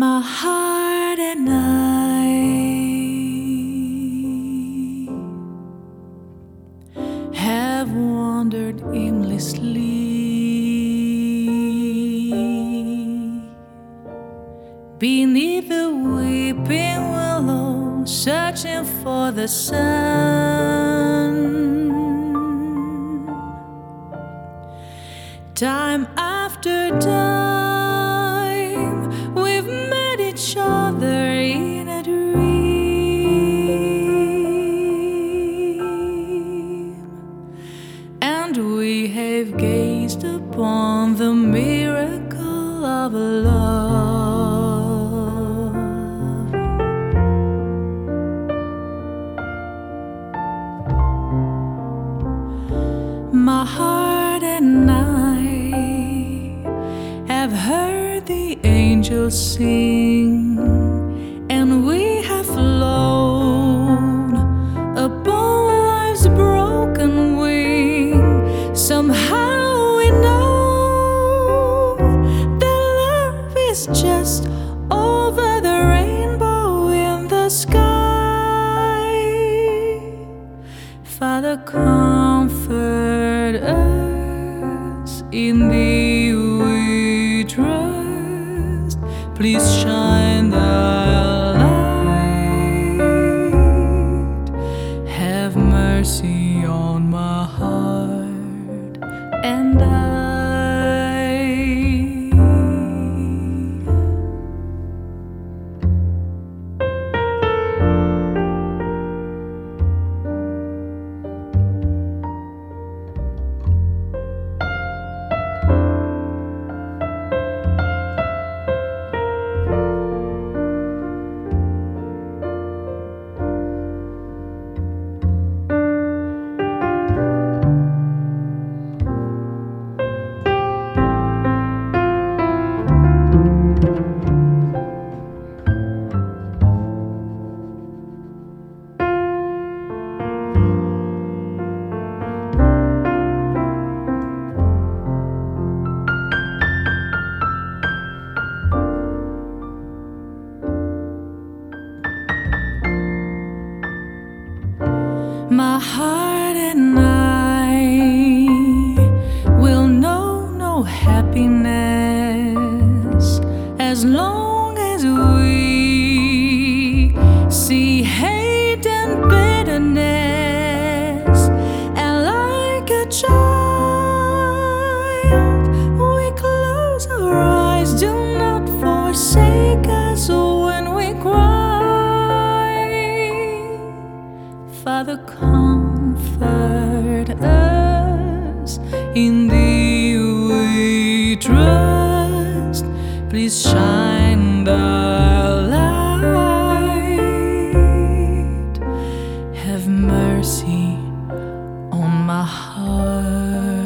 My heart and I have wandered aimlessly beneath the weeping willow, searching for the sun. Time after time, we've met each other in a dream, and we have gazed upon the miracle of love. My heart and I have heard the angels sing, and we have flown upon life's broken wing. Somehow we know that love is just over the rainbow in the sky. Father, comfort us, in thee we trust. Please shine thy light, have mercy on my heart and I. My heart and I will know no happiness as long as we see hate and bitterness. And like a child, we close our eyes. Do not forsake us when we cry. Father, comfort us, in thee we trust. Please shine thy light, have mercy on my heart.